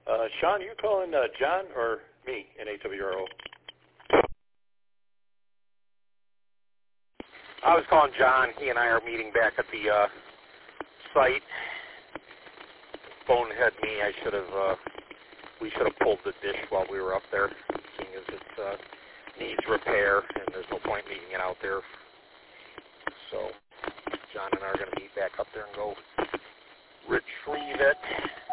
Sean, you calling John or me in AWRO? I was calling John. He and I are meeting back at the site. Bonehead me. We should have pulled the dish while we were up there, seeing as it needs repair, and there's no point leaving it out there. So John and I are going to meet back up there and go retrieve it.